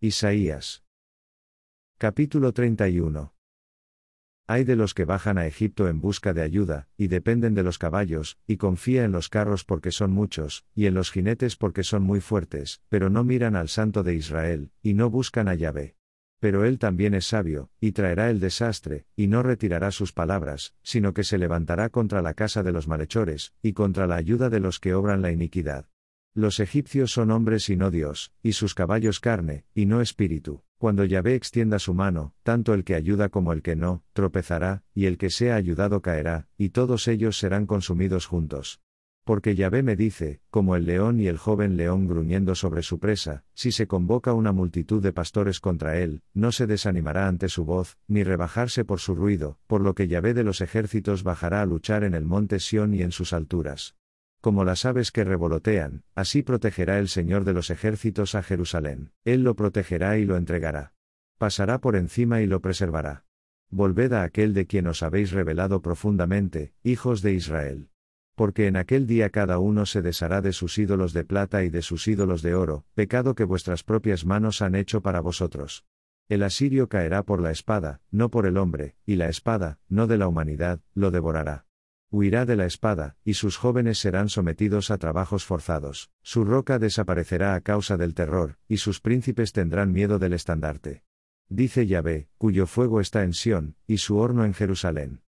Isaías. Capítulo 31. Ay de los que bajan a Egipto en busca de ayuda, y dependen de los caballos, y confía en los carros porque son muchos, y en los jinetes porque son muy fuertes, pero no miran al Santo de Israel, y no buscan a Yahvé. Pero él también es sabio, y traerá el desastre, y no retirará sus palabras, sino que se levantará contra la casa de los malhechores, y contra la ayuda de los que obran la iniquidad. Los egipcios son hombres y no Dios, y sus caballos carne, y no espíritu. Cuando Yahvé extienda su mano, tanto el que ayuda como el que no, tropezará, y el que sea ayudado caerá, y todos ellos serán consumidos juntos. Porque Yahvé me dice, como el león y el joven león gruñendo sobre su presa, si se convoca una multitud de pastores contra él, no se desanimará ante su voz, ni rebajarse por su ruido, por lo que Yahvé de los ejércitos bajará a luchar en el monte Sión y en sus alturas. Como las aves que revolotean, así protegerá el Señor de los ejércitos a Jerusalén, Él lo protegerá y lo entregará. Pasará por encima y lo preservará. Volved a aquel de quien os habéis revelado profundamente, hijos de Israel. Porque en aquel día cada uno se deshará de sus ídolos de plata y de sus ídolos de oro, pecado que vuestras propias manos han hecho para vosotros. El asirio caerá por la espada, no por el hombre, y la espada, no de la humanidad, lo devorará. Huirá de la espada, y sus jóvenes serán sometidos a trabajos forzados, su roca desaparecerá a causa del terror, y sus príncipes tendrán miedo del estandarte. Dice Yahvé, cuyo fuego está en Sión, y su horno en Jerusalén.